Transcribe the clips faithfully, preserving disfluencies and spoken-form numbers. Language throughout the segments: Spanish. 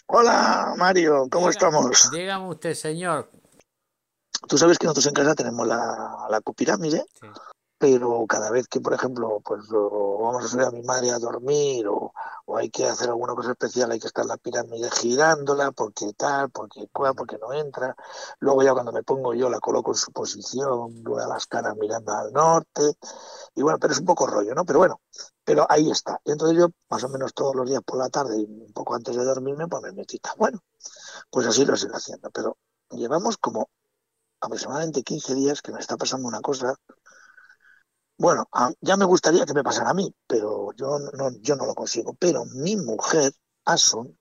Hola Mario, ¿cómo Diga, estamos? dígame usted, señor. Tú sabes que nosotros en casa tenemos la, la copirámide, Sí. pero cada vez que, por ejemplo, pues o vamos a subir a mi madre a dormir o, o hay que hacer alguna cosa especial, hay que estar la pirámide girándola porque tal, porque cual, Ujú. porque no entra. Luego ya cuando me pongo yo la coloco en su posición, a las caras mirando al norte. Y bueno, pero es un poco rollo, ¿no? Pero bueno, pero ahí está. Y entonces yo, más o menos todos los días por la tarde y un poco antes de dormirme, pues me metita. Bueno, pues así lo sigo haciendo, pero llevamos como aproximadamente quince días que me está pasando una cosa. Bueno, a- ya me gustaría que me pasara a mí, pero yo no, yo no lo consigo. Pero mi mujer, Asun,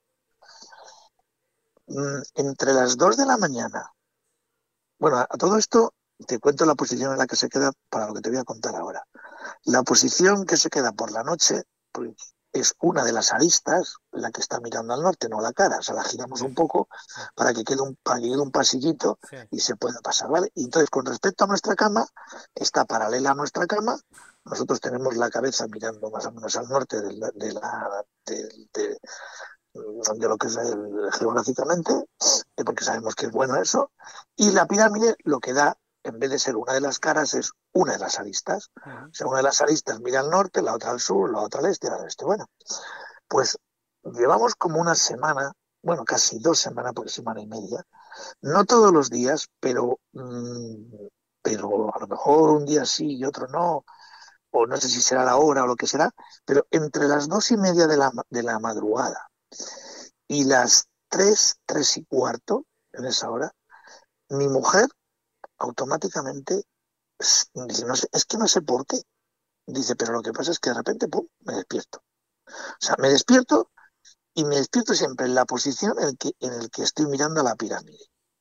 mm, entre las dos de la mañana, bueno, a, a todo esto te cuento la posición en la que se queda para lo que te voy a contar ahora. La posición que se queda por la noche pues, es una de las aristas, la que está mirando al norte, no la cara. O sea, la giramos Sí, un poco sí, para que quede un, para que quede un pasillito sí. y se pueda pasar, ¿vale? Y entonces, con respecto a nuestra cama, está paralela a nuestra cama. Nosotros tenemos la cabeza mirando más o menos al norte de, la, de, la, de, de, de lo que es el, geográficamente, eh, porque sabemos que es bueno eso. Y la pirámide lo que da, en vez de ser una de las caras, es una de las aristas. Ujú. O sea, una de las aristas mira al norte, la otra al sur, la otra al este, la al oeste. Bueno, pues llevamos como una semana, bueno, casi dos semanas, porque semana y media, no todos los días, pero, mmm, pero a lo mejor un día sí y otro no, o no sé si será la hora o lo que será, pero entre las dos y media de la, de la madrugada y las tres, tres y cuarto, en esa hora, mi mujer automáticamente dice, no sé, es que no sé por qué. Dice, pero lo que pasa es que de repente, pum, me despierto. O sea, me despierto y me despierto siempre en la posición en el que, en el que estoy mirando a la pirámide.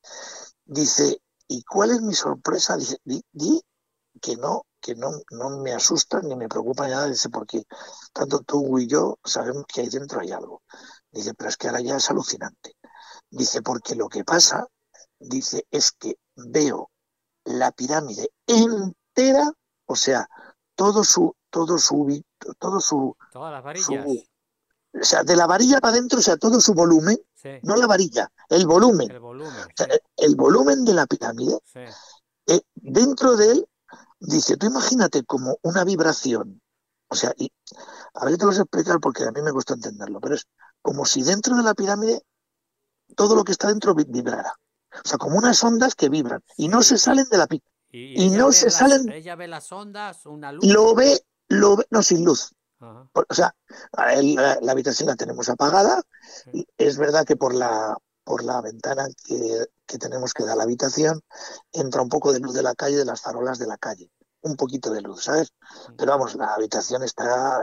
Dice, ¿y cuál es mi sorpresa? Dice, di, di que no, que no, no me asusta ni me preocupa ni nada. Dice, porque tanto tú y yo sabemos que ahí dentro hay algo. Dice, pero es que ahora ya es alucinante. Dice, porque lo que pasa, dice, es que veo la pirámide entera, o sea, todo su, todo su, todo su, Todas las su, varillas. o sea, de la varilla para adentro, o sea, todo su volumen, Sí. no la varilla, el volumen, El volumen, o sea, sí. el volumen de la pirámide, Sí. eh, dentro de él, dice, tú imagínate como una vibración, o sea, y a ver, te lo voy a explicar porque a mí me cuesta entenderlo, pero es como si dentro de la pirámide todo lo que está dentro vibrara. O sea, como unas ondas que vibran y no Sí. se Y, salen de la pirámide. y Y ella no ve se las, salen, ella ve las ondas, una luz. lo ve, lo ve, no, sin luz. Ajá. O sea, la, la habitación la tenemos apagada. Sí. Y es verdad que por la, por la ventana que, que tenemos que dar a la habitación entra un poco de luz de la calle, de las farolas de la calle. Un poquito de luz, ¿sabes? Pero vamos, la habitación está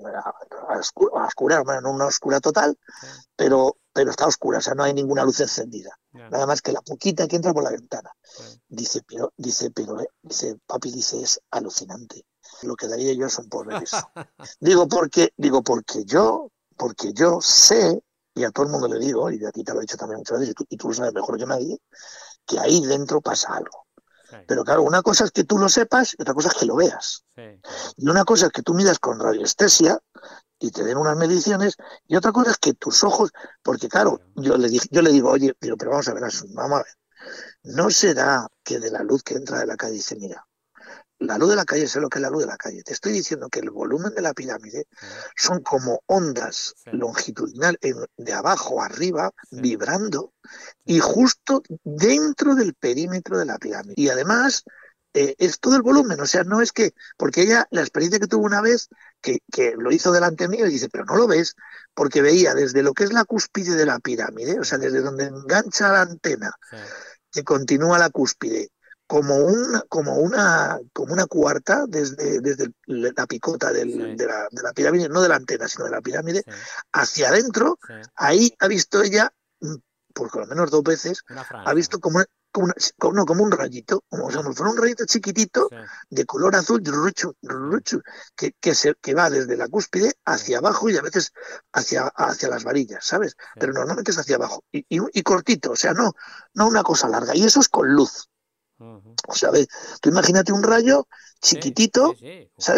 a, oscura, a oscura, bueno, no una oscura total, Sí. pero, pero está oscura, o sea, no hay ninguna luz encendida. Ya. Nada más que la poquita que entra por la ventana. Sí. Dice, pero, dice, pero, eh, dice, papi, dice, es alucinante. Lo que daría yo son por ver eso. Digo porque, digo porque yo, porque yo sé, y a todo el mundo le digo, y a ti te lo he dicho también muchas veces, y tú, y tú lo sabes mejor que nadie, que ahí dentro pasa algo. Sí. Pero claro, una cosa es que tú lo sepas y otra cosa es que lo veas. Sí, claro. Y una cosa es que tú midas con radiestesia y te den unas mediciones, y otra cosa es que tus ojos, porque claro, Claro. yo le, dije, yo le digo, oye, digo, pero vamos a ver, vamos a ver, ¿no será que de la luz que entra de la calle dice, mira, la luz de la calle, sé lo que es la luz de la calle. Te estoy diciendo que el volumen de la pirámide Sí. son como ondas Sí. longitudinales de abajo a arriba, Sí. vibrando, Sí. y justo dentro del perímetro de la pirámide. Y además, eh, es todo el volumen, o sea, no es que, porque ella, la experiencia que tuvo una vez, que, que lo hizo delante mío, y dice, pero no lo ves, porque veía desde lo que es la cúspide de la pirámide, o Sí. sea, desde donde engancha la antena, Sí. que continúa la cúspide, como una, como una, como una cuarta desde, desde la picota del, Sí. de, la, de, la, pirámide, no de la antena, sino de la pirámide, Sí. hacia adentro. Sí. Ahí ha visto ella, por lo menos dos veces, Una ha franja. visto como, como, una, como, no, como un rayito, como, Ah. como fuera un rayito chiquitito Sí. de color azul, ruchu, Sí. ruchu, que, que, se, que va desde la cúspide Sí. hacia abajo y a veces hacia, hacia las varillas, ¿sabes? Sí. Pero normalmente es hacia abajo y, y, y cortito, o sea, no, no una cosa larga. Y eso es con luz. Uh-huh. O sea, ve, tú imagínate un rayo Sí, sí, chiquitito, sí. ¿sabes?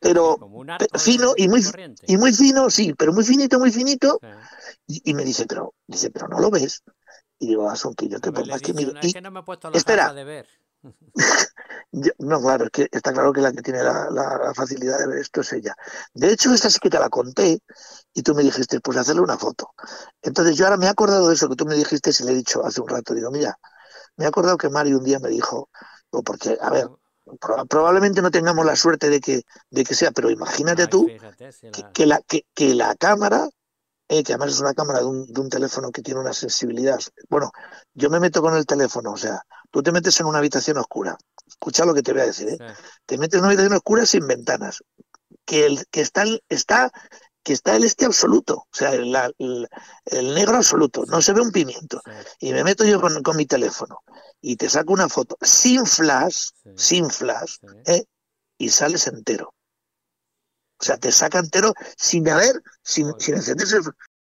pero sí, como un pe- arco fino de, y de muy, corriente. y muy fino, sí, pero muy finito, muy finito. Sí. Y, y me dice, pero, dice, pero no lo ves. Y digo, Asunquillo, que por Haberle más que dicho, mire. "No, es Y que no me he puesto las espera, gafas de ver". yo- no, claro, es que está claro que la que tiene la, la- la facilidad de ver esto es ella. De hecho, esta sí que te la conté y tú me dijiste, pues hacerle una foto. Entonces yo ahora me he acordado de eso que tú me dijiste y le he dicho hace un rato. Digo, mira, me he acordado que Mario un día me dijo, o porque, a ver, Uh, pro- probablemente no tengamos la suerte de que, de que sea, pero imagínate Ay, tú fíjate, si que, la... que la, que, que la cámara, eh, que además es una cámara de un, de un teléfono que tiene una sensibilidad. Bueno, yo me meto con el teléfono, o sea, tú te metes en una habitación oscura. Escucha lo que te voy a decir, ¿eh? Sí, Te metes en una habitación oscura sin ventanas, que, el, que está, el- está, que está el este absoluto, o sea, el, la- el- el negro absoluto, no sí, se ve un pimiento. sí, Y me meto yo con, con mi teléfono y te saco una foto sin flash, sí, sin flash, sí. ¿eh? Y sales entero. O sea, Joder, te saca entero sin haber, sin, joder. sin encenderse